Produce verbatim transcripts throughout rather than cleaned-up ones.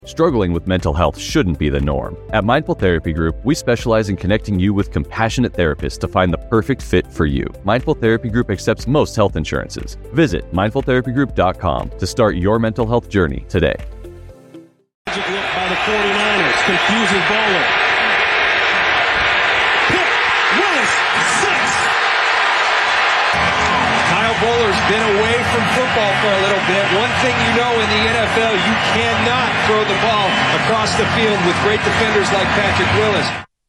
Struggling with mental health shouldn't be the norm. At Mindful Therapy Group, we specialize in connecting you with compassionate therapists to find the perfect fit for you. Mindful Therapy Group accepts most health insurances. Visit mindful therapy group dot com to start your mental health journey today. Magic look by the forty-niners, confusing bowler. Pick, Willis, six. Kyle Bowler's been away from football for a little bit. One thing you know in the N F L, you cannot throw the ball across the field with great defenders like Patrick Willis.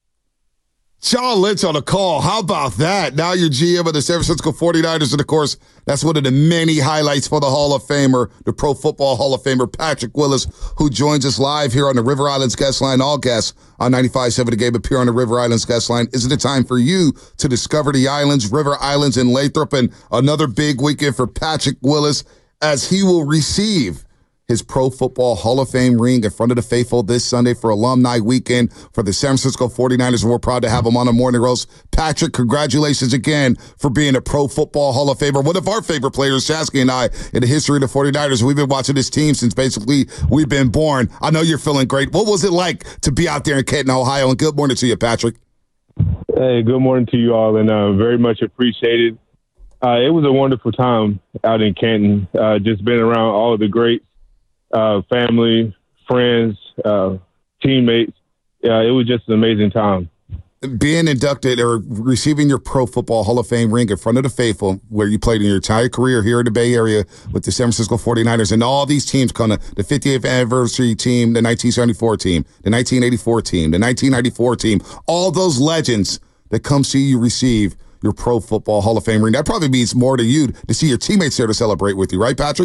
John Lynch on a call. How about that? Now you're G M of the San Francisco forty-niners, and of course, that's one of the many highlights for the Hall of Famer, the Pro Football Hall of Famer, Patrick Willis, who joins us live here on the River Islands Guest Line. All guests on ninety-five point seven The Game appear on the River Islands Guest Line. Isn't it time for you to discover the islands, River Islands, and Lathrop, and another big weekend for Patrick Willis as he will receive his Pro Football Hall of Fame ring in front of the faithful this Sunday for Alumni Weekend for the San Francisco forty-niners, and we're proud to have him on the Morning Roast. Patrick, congratulations again for being a Pro Football Hall of Famer. One of our favorite players, Shasky and I, in the history of the forty-niners. We've been watching this team since basically we've been born. I know you're feeling great. What was it like to be out there in Canton, Ohio? And good morning to you, Patrick. Hey, good morning to you all, and uh, very much appreciated. Uh, it was a wonderful time out in Canton, uh, just being around all of the greats. Uh, family, friends, uh, teammates. Uh, it was just an amazing time. Being inducted or receiving your Pro Football Hall of Fame ring in front of the faithful, where you played in your entire career here in the Bay Area with the San Francisco forty-niners, and all these teams kind of the fiftieth anniversary team, the nineteen seventy-four team, the nineteen eighty-four team, the nineteen ninety-four team, all those legends that come see you receive your Pro Football Hall of Fame ring. That probably means more to you to see your teammates there to celebrate with you, right, Patrick?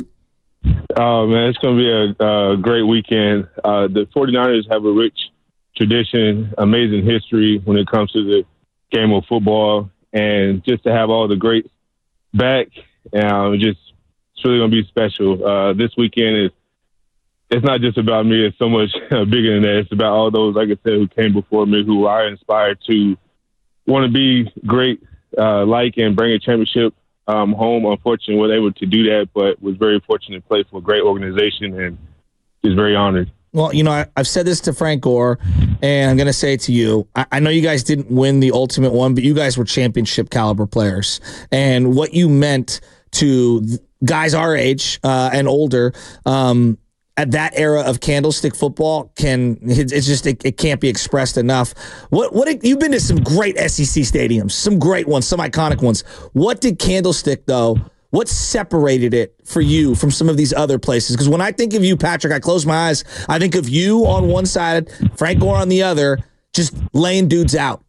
Oh, man, it's going to be a, a great weekend. Uh, the forty-niners have a rich tradition, amazing history when it comes to the game of football. And just to have all the greats back, um, just it's really going to be special. Uh, this weekend is it's not just about me. It's so much bigger than that. It's about all those, like I said, who came before me, who I inspired to want to be great, uh, like and bring a championship Um, home. Unfortunately, was able to do that, but was very fortunate to play for a great organization and is very honored. Well, you know, I, I've said this to Frank Gore, and I'm going to say it to you. I, I know you guys didn't win the ultimate one, but you guys were championship caliber players. And what you meant to guys our age uh, and older um, at that era of candlestick football can it's just it, it can't be expressed enough. What what you've been to some great S E C stadiums, some great ones, some iconic ones. What did Candlestick though? What separated it for you from some of these other places? Because when I think of you, Patrick, I close my eyes. I think of you on one side, Frank Gore on the other, just laying dudes out.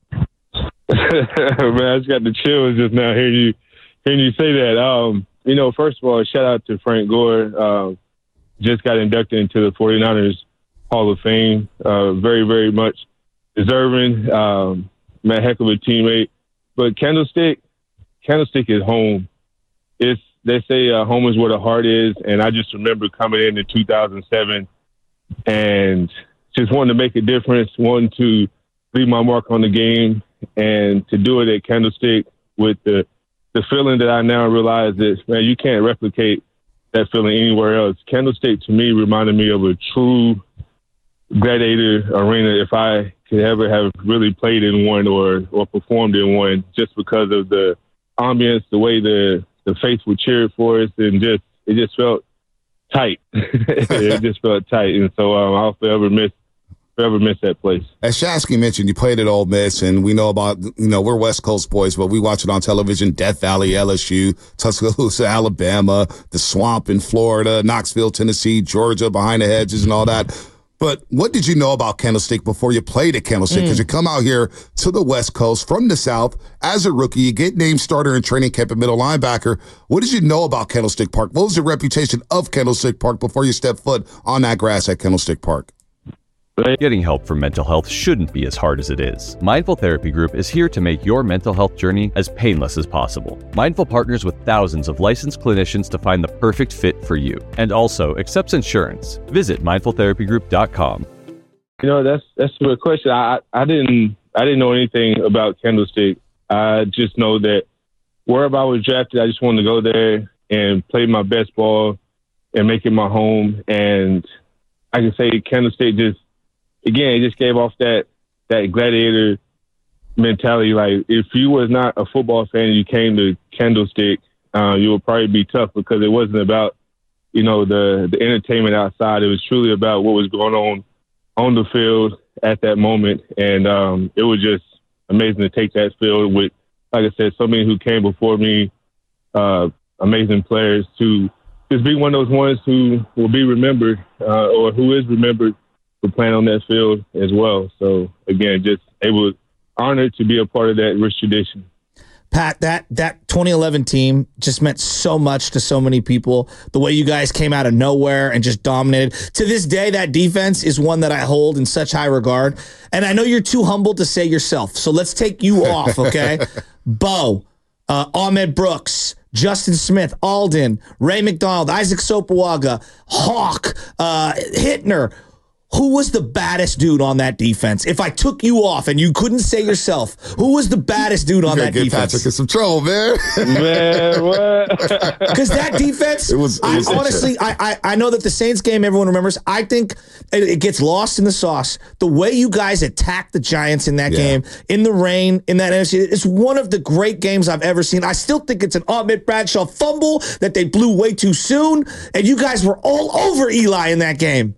Man, I just got the chills just now hearing you hearing you say that. Um, you know, first of all, shout out to Frank Gore. Uh, just got inducted into the forty-niners Hall of Fame. Uh, very, very much deserving. Um, man, heck of a teammate. But Candlestick, Candlestick is home. It's they say uh, home is where the heart is, and I just remember coming in in two thousand seven and just wanting to make a difference, wanting to leave my mark on the game, and to do it at Candlestick with the the feeling that I now realize that, man, you can't replicate that feeling anywhere else. Candlestick to me reminded me of a true gladiator arena if I could ever have really played in one or or performed in one, just because of the ambience, the way the the faithful cheered for us, and just it just felt tight. It just felt tight, and so um, I'll forever miss forever miss that place. As Shasky mentioned, you played at Ole Miss, and we know about, you know, we're West Coast boys, but we watch it on television, Death Valley, L S U, Tuscaloosa, Alabama, the Swamp in Florida, Knoxville, Tennessee, Georgia, behind the hedges and all that. But what did you know about Candlestick before you played at Candlestick? Because mm. you come out here to the West Coast from the South as a rookie. You get named starter in training camp at middle linebacker. What did you know about Candlestick Park? What was the reputation of Candlestick Park before you stepped foot on that grass at Candlestick Park? Getting help for mental health shouldn't be as hard as it is. Mindful Therapy Group is here to make your mental health journey as painless as possible. Mindful partners with thousands of licensed clinicians to find the perfect fit for you, and also accepts insurance. Visit mindful therapy group dot com. You know, that's that's a good question. I I didn't I didn't know anything about Candlestick. I just know that wherever I was drafted, I just wanted to go there and play my best ball and make it my home. And I can say Candlestick just, again, it just gave off that that gladiator mentality. Like, if you was not a football fan and you came to Candlestick, uh, you would probably be tough because it wasn't about, you know, the, the entertainment outside. It was truly about what was going on on the field at that moment. And um, it was just amazing to take that field with, like I said, so many who came before me, uh, amazing players, to just be one of those ones who will be remembered uh, or who is remembered for playing on that field as well. So, again, just able, honored to be a part of that rich tradition. Pat, that that twenty eleven team just meant so much to so many people. The way you guys came out of nowhere and just dominated. To this day, that defense is one that I hold in such high regard. And I know you're too humble to say yourself, so let's take you off, okay? Bo, uh, Ahmed Brooks, Justin Smith, Alden, Ray McDonald, Isaac Sopoaga, Hawk, uh, Hittner. Who was the baddest dude on that defense? If I took you off and you couldn't say yourself, who was the baddest dude on that get defense? Patrick in some trouble, man. Man, what? Because that defense, it was, it was I, honestly, I, I I know that the Saints game everyone remembers. I think it, it gets lost in the sauce. The way you guys attacked the Giants in that Yeah. game, in the rain, in that N F C, it's one of the great games I've ever seen. I still think it's an Ahmed Bradshaw fumble that they blew way too soon, and you guys were all over Eli in that game.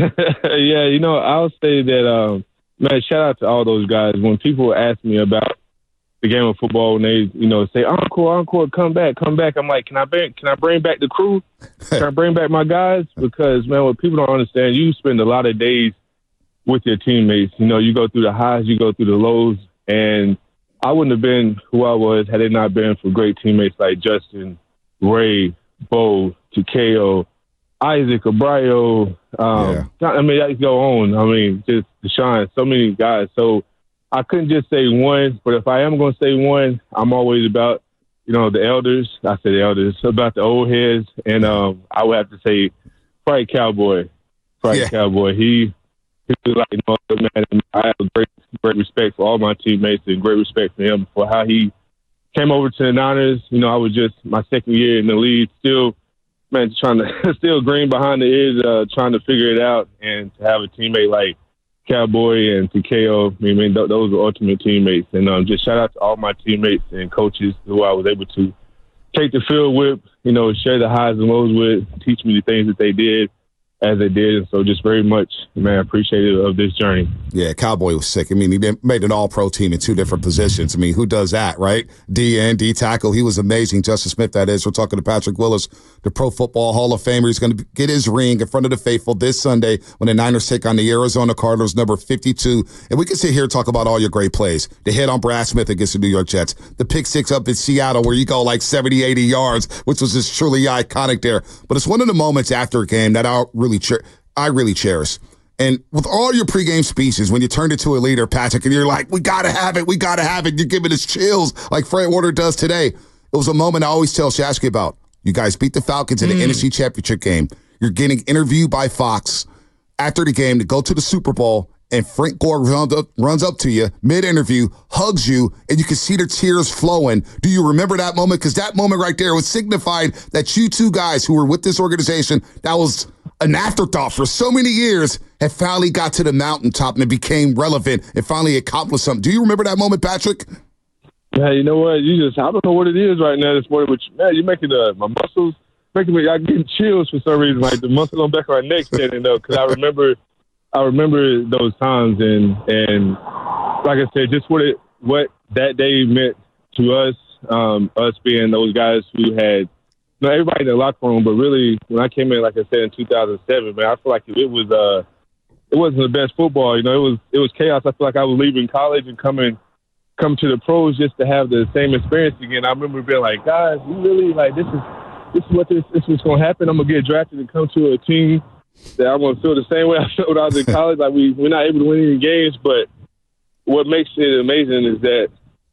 Yeah, you know, I'll say that, um, man, shout out to all those guys. When people ask me about the game of football, and they, you know, say, encore, encore, come back, come back, I'm like, can I bring, can I bring back the crew? Can I bring back my guys? Because, man, what people don't understand, you spend a lot of days with your teammates. You know, you go through the highs, you go through the lows, and I wouldn't have been who I was had it not been for great teammates like Justin, Ray, Bo, Takeo, Isaac, Abrayo, um, yeah. I mean, I could go on. I mean, just Deshaun, so many guys. So I couldn't just say one, but if I am going to say one, I'm always about, you know, the elders. I say the elders, about the old heads. And um, I would have to say probably Cowboy. Probably yeah. Cowboy. He, he was like, no, man, I have great, great respect for all my teammates and great respect for him for how he came over to the Niners. You know, I was just my second year in the league, still, man, trying to still green behind the ears, uh, trying to figure it out, and to have a teammate like Cowboy and T K O, I mean, th- those are ultimate teammates. And um, just shout out to all my teammates and coaches who I was able to take the field with, you know, share the highs and lows with, teach me the things that they did as they did. And so just very much, man, appreciative of this journey. Yeah, Cowboy was sick. I mean, he made an all-pro team in two different positions. I mean, who does that, right? D N, D tackle. He was amazing. Justin Smith, that is. We're talking to Patrick Willis, the Pro Football Hall of Famer. He's going to get his ring in front of the faithful this Sunday when the Niners take on the Arizona Cardinals, number fifty-two. And we can sit here and talk about all your great plays. The hit on Brad Smith against the New York Jets. The pick six up in Seattle where you go like seventy, eighty yards, which was just truly iconic there. But it's one of the moments after a game that I really, cher- I really cherish. And with all your pregame speeches, when you turned into a leader, Patrick, and you're like, we got to have it, we got to have it, you're giving us chills like Fred Warner does today. It was a moment I always tell Shasky about. You guys beat the Falcons in the mm. N F C Championship game. You're getting interviewed by Fox after the game to go to the Super Bowl, and Frank Gore runs up, runs up to you mid-interview, hugs you, and you can see the tears flowing. Do you remember that moment? Because that moment right there was signified that you two guys who were with this organization, that was an afterthought for so many years, had finally got to the mountaintop and it became relevant and finally accomplished something. Do you remember that moment, Patrick? Yeah, you know what? You just, I don't know what it is right now this morning, but man, you're making uh, my muscles, making me, I'm getting chills for some reason. Like the muscles on the back of my neck standing up, because I remember, I remember those times, and and like I said, just what it, what that day meant to us, um, us being those guys who had, you know, everybody in the locker room, but really when I came in, like I said, in two thousand seven, man, I feel like it was, uh, it wasn't the best football. You know, it was, it was chaos. I feel like I was leaving college and coming, come to the pros just to have the same experience again. I remember being like, guys, we really like this is, this is what this, this is going to happen. I'm gonna get drafted and come to a team that I'm going to feel the same way I felt when I was in college. Like we, we're not able to win any games, but what makes it amazing is that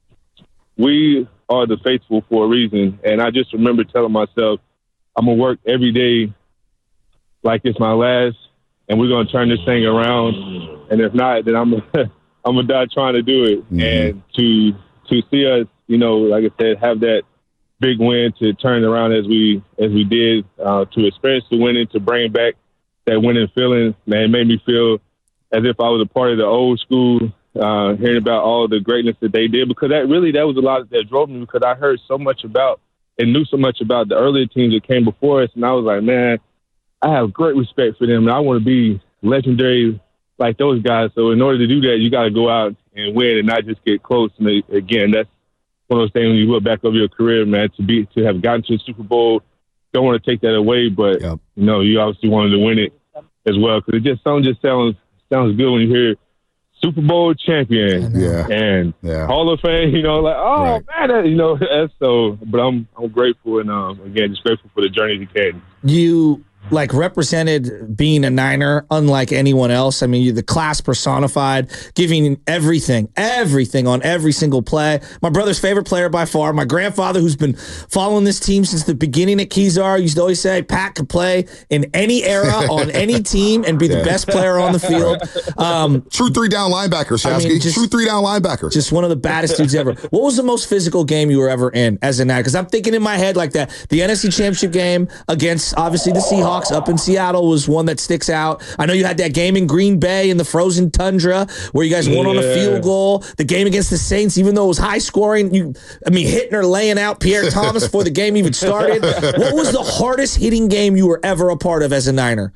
we are the faithful for a reason. And I just remember telling myself, I'm going to work every day like it's my last, and we're going to turn this thing around. And if not, then I'm going to, I'm going to die trying to do it. Mm-hmm. And to, to see us, you know, like I said, have that big win, to turn it around as we, as we did, uh, to experience the winning, to bring back that winning feeling, man, it made me feel as if I was a part of the old school, uh, hearing about all the greatness that they did, because that really, that was a lot that drove me, because I heard so much about and knew so much about the earlier teams that came before us. And I was like, man, I have great respect for them, and I want to be legendary like those guys. So in order to do that, you got to go out and win and not just get close. And again, that's one of those things when you look back over your career, man, to be to have gotten to the Super Bowl, don't want to take that away, but yep. you know, you obviously wanted to win it as well, because it just something just sounds sounds good when you hear Super Bowl champion yeah. and yeah. Hall of Fame. You know, like oh right. man, that, you know that's so. But I'm I'm grateful, and um, again, just grateful for the journey you had. You. Like represented being a Niner unlike anyone else. I mean, you're the class personified, giving everything, everything on every single play. My brother's favorite player by far. My grandfather, who's been following this team since the beginning at Kezar, used to always say Pat could play in any era on any team and be the yeah. best player on the field. Um, True three down linebacker, Shasky. I mean, True three down linebacker. Just one of the baddest dudes ever. What was the most physical game you were ever in as a Niner? Because I'm thinking in my head like that. The N F C Championship game against obviously the Seahawks up in Seattle was one that sticks out. I know you had that game in Green Bay in the frozen tundra where you guys won yeah. on a field goal. The game against the Saints, even though it was high scoring, you, I mean, hitting or laying out Pierre Thomas before the game even started. What was the hardest hitting game you were ever a part of as a Niner?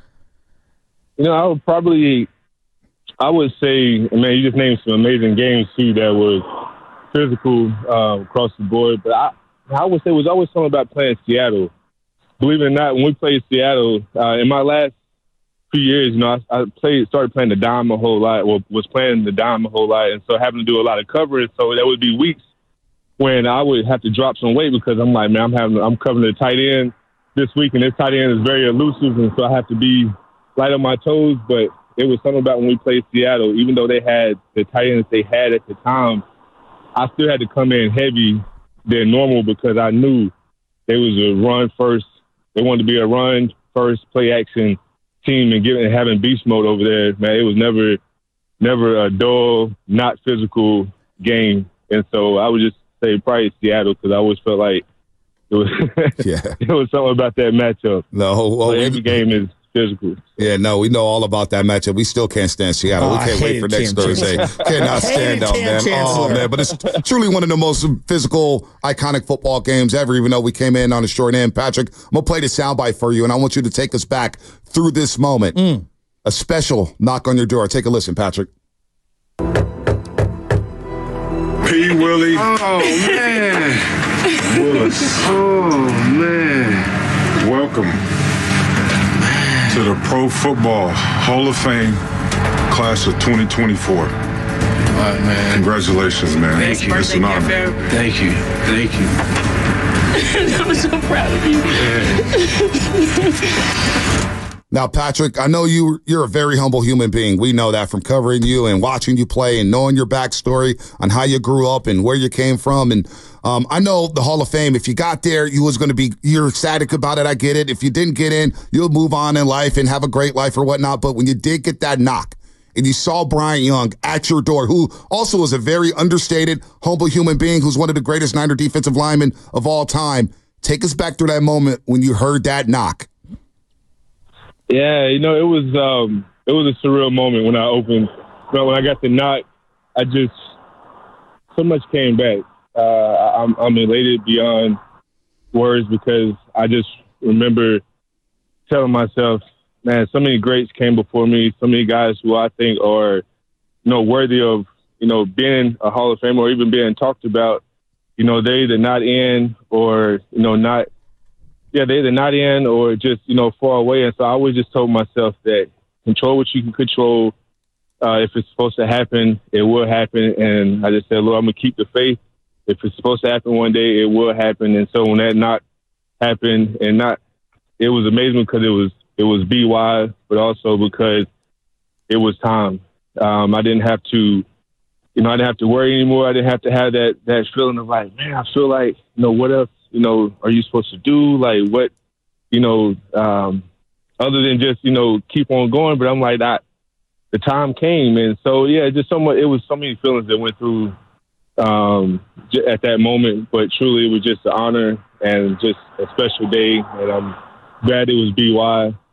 You know, I would probably, I would say, man, you just named some amazing games too that was physical uh, across the board. But I, I would say it was always something about playing Seattle. Believe it or not, when we played Seattle, uh, in my last few years, you know, I, I played, started playing the dime a whole lot, well, was playing the dime a whole lot, and so having to do a lot of coverage. So there would be weeks when I would have to drop some weight because I'm like, man, I'm having, I'm covering the tight end this week, and this tight end is very elusive, and so I have to be light on my toes. But it was something about when we played Seattle, even though they had the tight ends they had at the time, I still had to come in heavy than normal because I knew there was a run first. They wanted to be a run first play action team and giving having beast mode over there, man. It was never, never a dull, not physical game. And so I would just say probably Seattle because I always felt like it was, yeah. it was something about that matchup. No, well, so every game is physical. Yeah, no, we know all about that matchup. We still can't stand Seattle. Oh, we can't wait for next Cam Thursday. Cannot stand them, man. Chancellor. Oh, man. But it's truly one of the most physical, iconic football games ever, even though we came in on a short end. Patrick, I'm going to play the soundbite for you, and I want you to take us back through this moment. Mm. A special knock on your door. Take a listen, Patrick. P. Willie. Oh, man. Willis. Oh, man. Welcome to the Pro Football Hall of Fame class of twenty twenty-four. All right, man. Congratulations, man. Thank you. It's an honor. Thank you. Thank you. I'm so proud of you. Now, Patrick, I know you, you're a very humble human being. We know that from covering you and watching you play and knowing your backstory on how you grew up and where you came from. And um, I know the Hall of Fame, if you got there, you was going to be, you're ecstatic about it. I get it. If you didn't get in, you'll move on in life and have a great life or whatnot. But when you did get that knock and you saw Bryant Young at your door, who also is a very understated, humble human being, who's one of the greatest Niner defensive linemen of all time, take us back to that moment when you heard that knock. Yeah, you know, it was um, it was a surreal moment when I opened. You know, when I got the knock, I just so much came back. Uh, I'm, I'm elated beyond words because I just remember telling myself, man, so many greats came before me, so many guys who I think are, you know, worthy of, you know, being a Hall of Fame or even being talked about. You know, they're either not in or, you know, not. Yeah, they're either not in or just, you know, far away. And so I always just told myself that control what you can control. Uh, if it's supposed to happen, it will happen. And I just said, Lord, I'm going to keep the faith. If it's supposed to happen one day, it will happen. And so when that knock happened, and not, it was amazing because it was, it was B Y, but also because it was time. Um, I didn't have to, you know, I didn't have to worry anymore. I didn't have to have that, that feeling of like, man, I feel like, you know, what else? You know, are you supposed to do? Like what, you know, um, other than just, you know, keep on going. But I'm like, that the time came. And so, yeah, just so much, it was so many feelings that went through um, at that moment. But truly, it was just an honor and just a special day. And I'm glad it was B Y.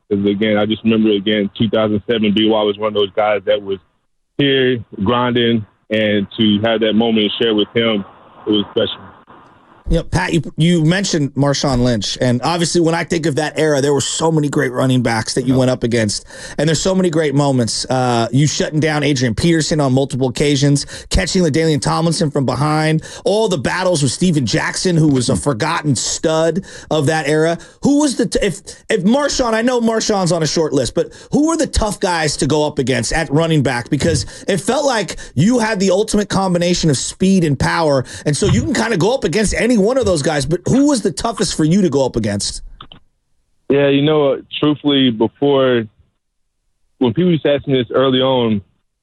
Because, again, I just remember, again, two thousand seven, B Y was one of those guys that was here grinding, and to have that moment and share with him, it was special. You know, Pat, you, you mentioned Marshawn Lynch, and obviously when I think of that era, there were so many great running backs that you yeah. went up against, and there's so many great moments. Uh, you shutting down Adrian Peterson on multiple occasions, catching LaDainian Tomlinson from behind, all the battles with Steven Jackson, who was a forgotten stud of that era. Who was the t- if if Marshawn? I know Marshawn's on a short list, but who were the tough guys to go up against at running back? Because it felt like you had the ultimate combination of speed and power, and so you can kind of go up against any one of those guys, but who was the toughest for you to go up against? Yeah, you know, truthfully, before, when people used to ask me this early on,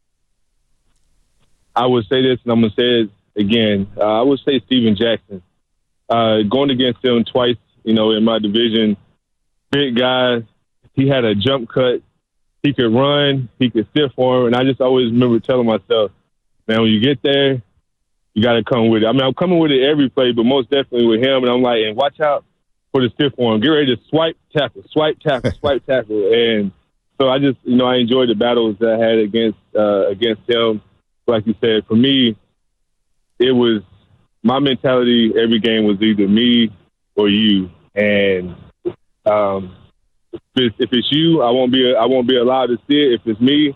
I would say this, and I'm going to say it again. Uh, I would say Steven Jackson. Uh, going against him twice, you know, in my division, big guy. He had a jump cut. He could run. He could stiff arm. And I just always remember telling myself, man, when you get there, you got to come with it. I mean, I'm coming with it every play, but most definitely with him. And I'm like, and watch out for the stiff arm. Get ready to swipe, tackle, swipe, tackle, swipe, tackle. And so I just, you know, I enjoyed the battles that I had against uh, against him. Like you said, for me, it was my mentality. Every game was either me or you. And um, if, it's, if it's you, I won't be I won't be allowed to see it. If it's me,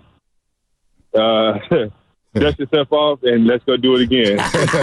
uh, dust yourself off and let's go do it again.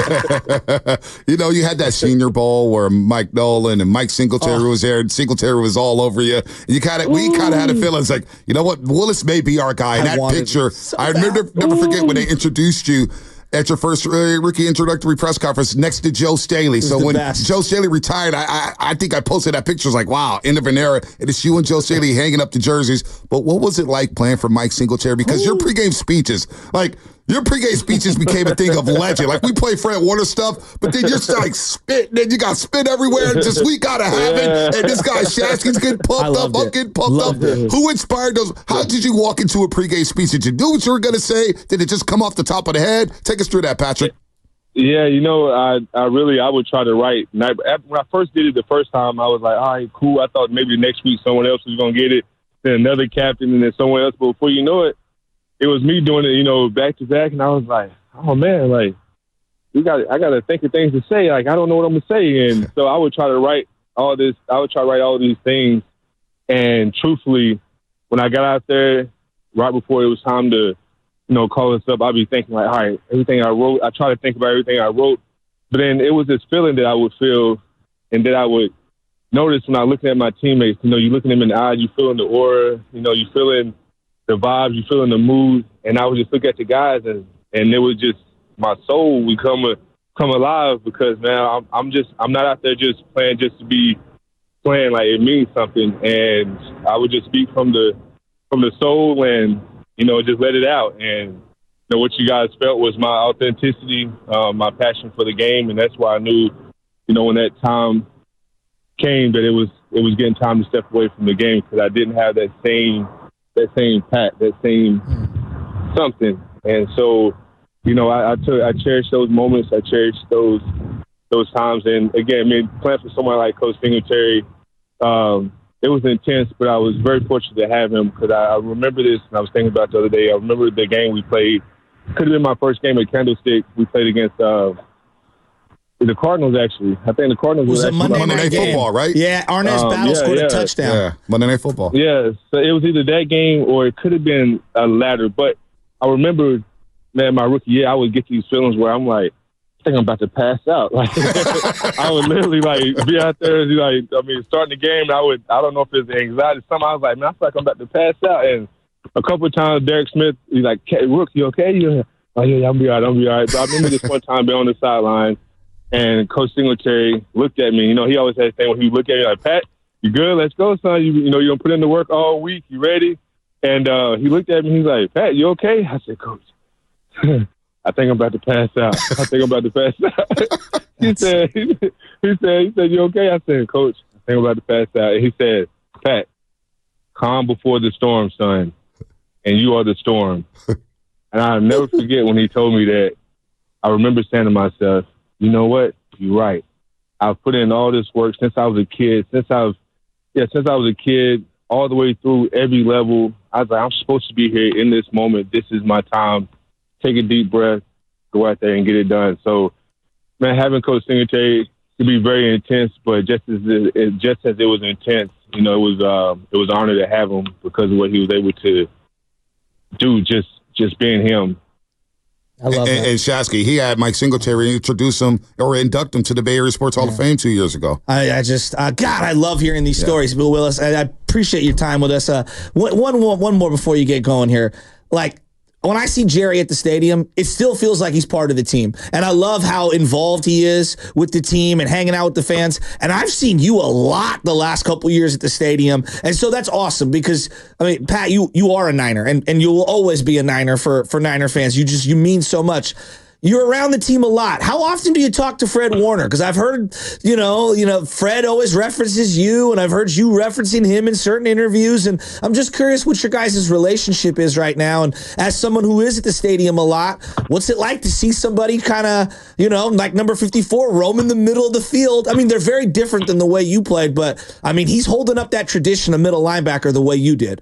You know, you had that Senior Bowl where Mike Nolan and Mike Singletary oh. was there, and Singletary was all over you. You kind of, we kind of had a feeling it's like, you know what, Willis may be our guy. And that picture, so I never, never forget when they introduced you at your first uh, rookie introductory press conference next to Joe Staley. So when best. Joe Staley retired, I, I I think I posted that picture. It was like, wow, end of an era. And it's you and Joe Staley hanging up the jerseys. But what was it like playing for Mike Singletary? Because Ooh. your pregame speeches, like, your pregame speeches became a thing of legend. Like, we play Fred Warner stuff, but then you're just like spit, then you got spit everywhere. And just, we got to have it. And this guy Shasky's getting pumped up. I'm getting pumped loved up. It. Who inspired those? How did you walk into a pregame speech? Did you do what you were going to say? Did it just come off the top of the head? Take us through that, Patrick. Yeah, you know, I, I really, I would try to write. And I, when I first did it the first time, I was like, all right, cool. I thought maybe next week someone else was going to get it, then another captain, and then someone else. But before you know it, it was me doing it, you know, back to back, and I was like, oh man, like, we got, I got to think of things to say. Like, I don't know what I'm gonna say, and so I would try to write all this. I would try to write all these things, and truthfully, when I got out there, right before it was time to, you know, call us up, I'd be thinking like, all right, everything I wrote, I try to think about everything I wrote, but then it was this feeling that I would feel, and that I would notice when I looking at my teammates. You know, you looking them in the eye, you feeling the aura, you know, you feeling the vibes, you feeling the mood, and I would just look at the guys, and, and it was just, my soul would come, come alive, because, man, I'm, I'm just, I'm not out there just playing just to be playing, like, it means something, and I would just speak from the, from the soul, and, you know, just let it out, and, you know, what you guys felt was my authenticity, um, my passion for the game, and that's why I knew, you know, when that time came, that it was, it was getting time to step away from the game, because I didn't have that same, that same pat, that same something. And so, you know, I, I took, I cherish those moments. I cherish those, those times. And again, I mean, playing for someone like Coach Singletary, um, it was intense, but I was very fortunate to have him, because I, I remember this, and I was thinking about it the other day. I remember the game we played. Could have been my first game at Candlestick. We played against, uh, the Cardinals, actually. I think the Cardinals was was a Monday, Monday Night Football, right? Yeah, Arnaz um, Battle yeah, scored yeah. a touchdown. Yeah, Monday Night Football. Yeah, so it was either that game or it could have been a latter. But I remember, man, my rookie year, I would get these feelings where I'm like, I think I'm about to pass out. Like, I would literally like be out there, like, I mean, starting the game, and I would, I don't know if it's anxiety. Some I was like, man, I feel like I'm about to pass out. And a couple of times, Derek Smith, he's like, Rook, you okay? You? Oh yeah, yeah, I'm be all right. I'm be all right. But I remember this one time being on the sideline. And Coach Singletary looked at me. You know, he always had a thing when he would look at me like, Pat, you good? Let's go, son. You, you know, you're going to put in the work all week. You ready? And uh, he looked at me. He's like, Pat, you okay? I said, Coach, I think I'm about to pass out. I think I'm about to pass out. he said, he said, he said, you okay? I said, Coach, I think I'm about to pass out. And he said, Pat, calm before the storm, son. And you are the storm. And I'll never forget when he told me that. I remember saying to myself, you know what? You're right. I've put in all this work since I was a kid. Since I was, yeah, since I was a kid, all the way through every level. I was like, I'm supposed to be here in this moment. This is my time. Take a deep breath, go out there and get it done. So, man, having Coach Singletary could be very intense, but just as it, just as it was intense, you know, it was uh, it was an honor to have him because of what he was able to do, just just being him. I love and, that. And Shasky, he had Mike Singletary introduce him or induct him to the Bay Area Sports Hall yeah. of Fame two years ago. I, I just, uh, God, I love hearing these yeah. stories, Bill Willis. I, I appreciate your time with us. Uh, one, one, one more before you get going here. Like, when I see Jerry at the stadium, it still feels like he's part of the team. And I love how involved he is with the team and hanging out with the fans. And I've seen you a lot the last couple years at the stadium. And so that's awesome because, I mean, Pat, you you are a Niner, and, and you will always be a Niner for, for Niner fans. You just, you mean so much. You're around the team a lot. How often do you talk to Fred Warner? Because I've heard, you know, you know, Fred always references you, and I've heard you referencing him in certain interviews. And I'm just curious what your guys' relationship is right now. And as someone who is at the stadium a lot, what's it like to see somebody kind of, you know, like number fifty-four roam in the middle of the field? I mean, they're very different than the way you played, but I mean, he's holding up that tradition of middle linebacker the way you did.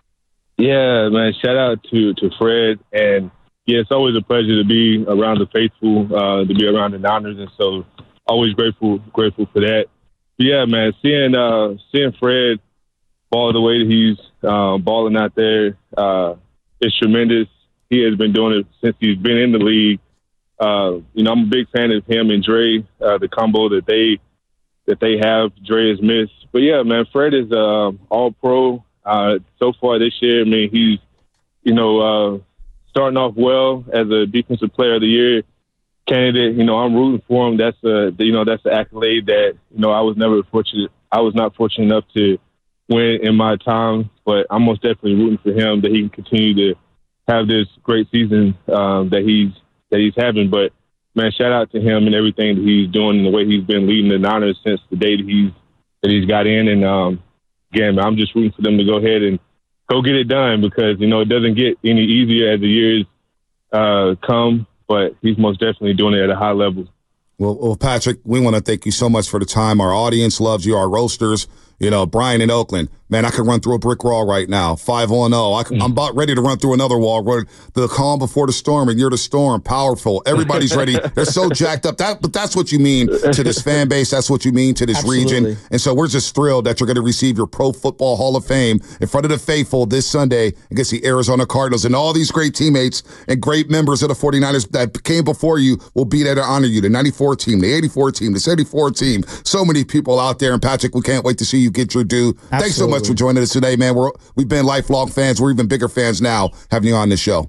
Yeah, man. Shout out to to Fred. And yeah, it's always a pleasure to be around the faithful, uh, to be around the Niners, and so always grateful, grateful for that. But yeah, man, seeing uh, seeing Fred ball the way that he's uh, balling out there, uh, it's tremendous. He has been doing it since he's been in the league. Uh, you know, I'm a big fan of him and Dre, uh, the combo that they that they have. Dre is missed, but yeah, man, Fred is uh, all pro uh, so far this year. I mean, he's you know. Uh, starting off well as a defensive player of the year candidate. You know, I'm rooting for him. That's a, you know, that's an accolade that, you know, I was never fortunate. I was not fortunate enough to win in my time, but I'm most definitely rooting for him that he can continue to have this great season um, that he's, that he's having. But man, shout out to him and everything that he's doing and the way he's been leading the Niners since the day that he's, that he's got in. And um, again, man, I'm just rooting for them to go ahead and go get it done because, you know, it doesn't get any easier as the years uh, come, but he's most definitely doing it at a high level. Well, well, Patrick, we want to thank you so much for the time. Our audience loves you, our roasters. You know, Brian in Oakland, man, I could run through a brick wall right now. five on oh. I, I'm about ready to run through another wall. Where the calm before the storm, and you're the storm. Powerful. Everybody's ready. They're so jacked up. That, but that's what you mean to this fan base. That's what you mean to this Absolutely. region. And so we're just thrilled that you're going to receive your Pro Football Hall of Fame in front of the faithful this Sunday against the Arizona Cardinals. And all these great teammates and great members of the forty-niners that came before you will be there to honor you. The ninety-four team, the eighty-four team, the seventy-four team. So many people out there. And Patrick, we can't wait to see you get your due. Absolutely. Thanks so much for joining us today, man. We're, we've been lifelong fans. We're even bigger fans now having you on this show.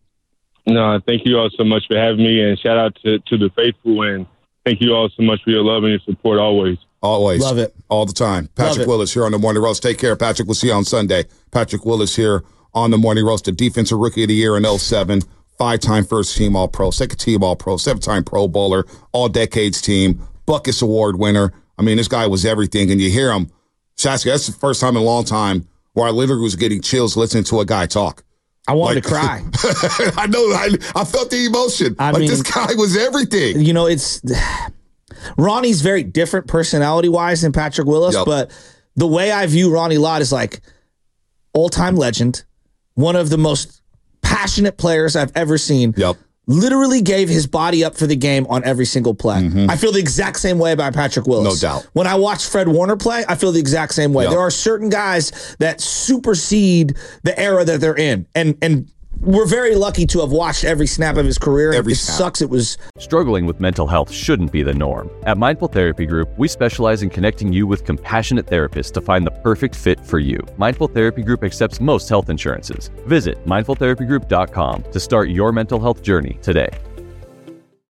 No, thank you all so much for having me, and shout out to, to the faithful, and thank you all so much for your love and your support always. Always. Love it. All the time. Patrick Willis here on The Morning Roast. Take care, Patrick. We'll see you on Sunday. Patrick Willis here on The Morning Roast, the Defensive Rookie of the Year in oh seven, five-time first-team All-Pro, second-team All-Pro, seven-time Pro Bowler, All-Decades team, Buckus Award winner. I mean, this guy was everything, and you hear him. Shasky, that's the first time in a long time where I literally was getting chills listening to a guy talk. I wanted like, to cry. I know. I, I felt the emotion. I like, mean, this guy was everything. You know, it's Ronnie's very different personality-wise than Patrick Willis, yep. but the way I view Ronnie Lott is like all-time legend, one of the most passionate players I've ever seen. Yep. Literally gave his body up for the game on every single play. Mm-hmm. I feel the exact same way about Patrick Willis. No doubt. When I watch Fred Warner play, I feel the exact same way. Yep. There are certain guys that supersede the era that they're in. And and we're very lucky to have watched every snap of his career. Every it snap. sucks. It was Struggling with mental health shouldn't be the norm. At Mindful Therapy Group, we specialize in connecting you with compassionate therapists to find the perfect fit for you. Mindful Therapy Group accepts most health insurances. Visit mindful therapy group dot com to start your mental health journey today.